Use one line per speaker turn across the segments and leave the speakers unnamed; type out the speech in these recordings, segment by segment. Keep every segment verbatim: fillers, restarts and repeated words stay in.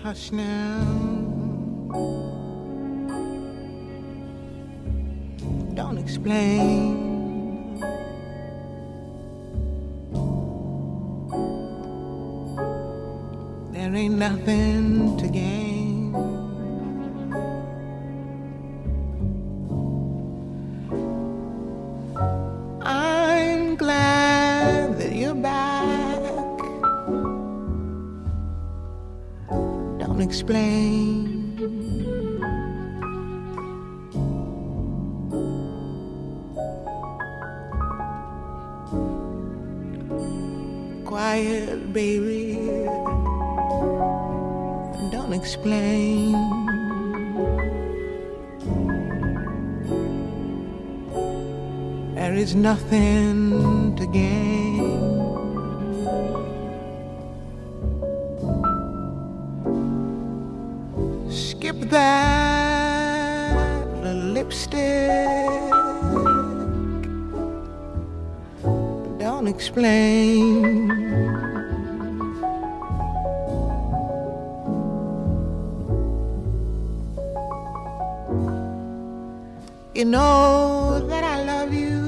Hush now. Don't explain. There ain't nothing to gain. I'm glad that you're back. Don't explain. Quiet, baby. Don't explain. There is nothing to gain. Skip that little lipstick. Don't explain. You know that I love you,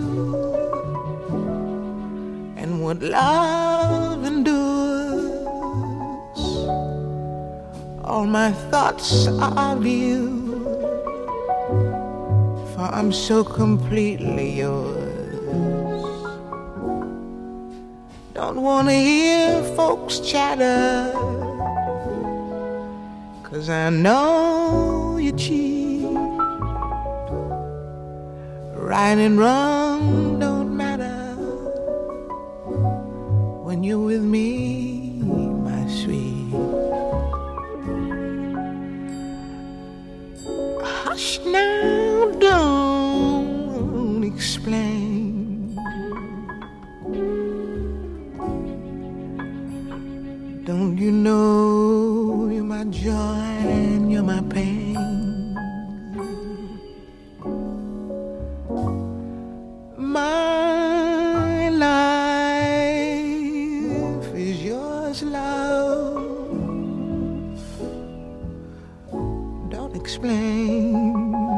and what love endures. All my thoughts are of you, for I'm so completely yours. Don't wanna hear folks chatter, 'cause I know you cheat. Right and wrong don't matter when you're with me, my sweet. Hush now, don't explain. Don't you know you're my joy and you're my pain? My life is yours, love. Don't explain.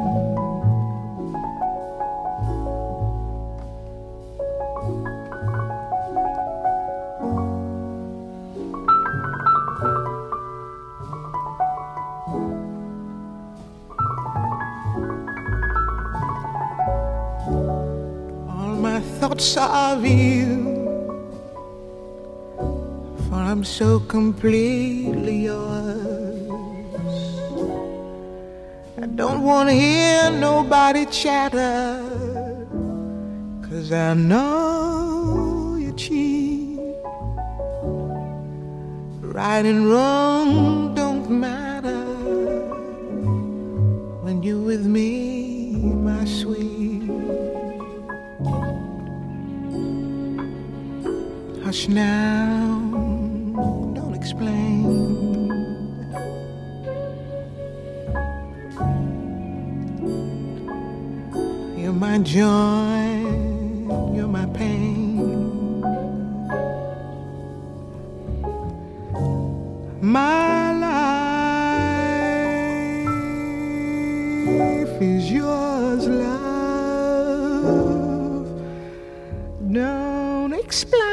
Thoughts of you, for I'm so completely yours. I don't want to hear nobody chatter, 'cause I know you cheat. Right and wrong don't matter when you're with me, my sweet. Hush now, don't explain. You're my joy, you're my pain. My life is yours, love. Don't explain.